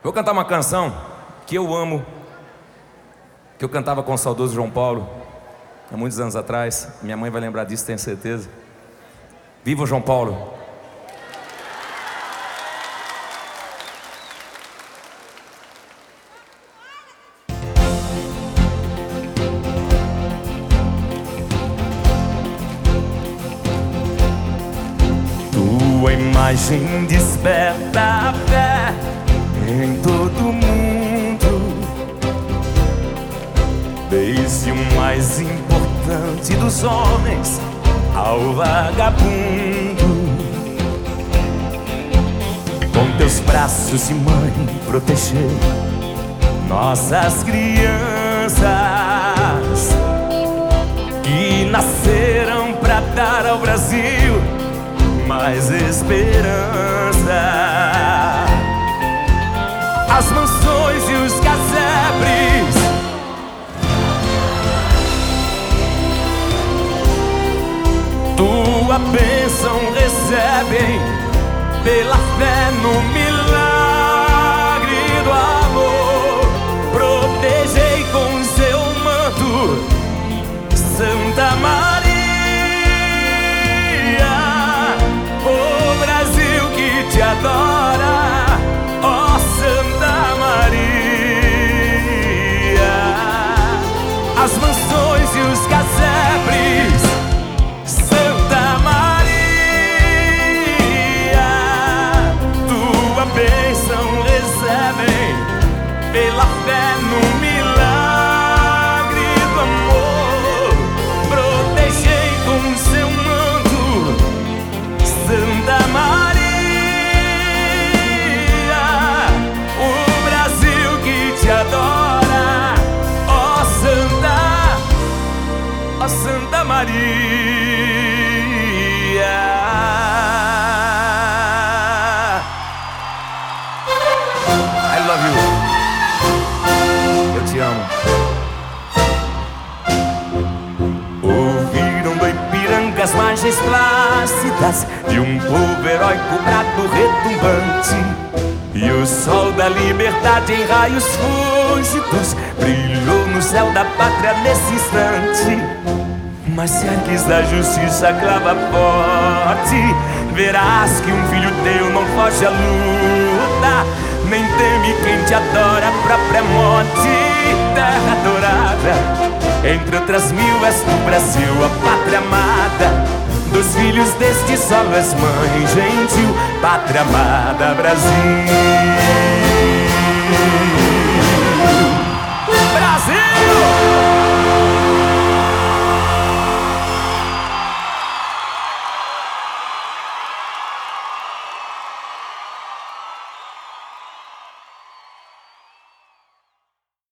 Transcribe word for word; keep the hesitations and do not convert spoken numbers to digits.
Vou cantar uma canção que eu amo, que eu cantava com o saudoso João Paulo há muitos anos atrás. Minha mãe vai lembrar disso, tenho certeza. Viva o João Paulo! Tua imagem desperta a fé em todo mundo, desde o mais importante dos homens ao vagabundo. Com teus braços de mãe proteger nossas crianças que nasceram pra dar ao Brasil mais esperança. As mansões e os casebres, tua bênção recebem pela fé no milagre do amor. Protegei com seu manto, Santa Maria, o Brasil que te adora. As mansões e os casebres, Santa Maria, tua bênção recebem pela fé no milagre do amor. Protegei com seu manto, Santa Maria, o Brasil que te adora. Santa Maria, I love you. Eu te amo. Ouviram do Ipiranga as margens plácidas de um povo heróico, brado retumbante, e o sol da liberdade em raios fúlgidos brilhou no céu da pátria nesse instante. Mas se ergues da justiça, clava forte, verás que um filho teu não foge à luta, nem teme quem te adora, a própria morte. Terra adorada, entre outras mil és do Brasil, a pátria amada. Dos filhos deste solo és mãe gentil, pátria amada, Brasil.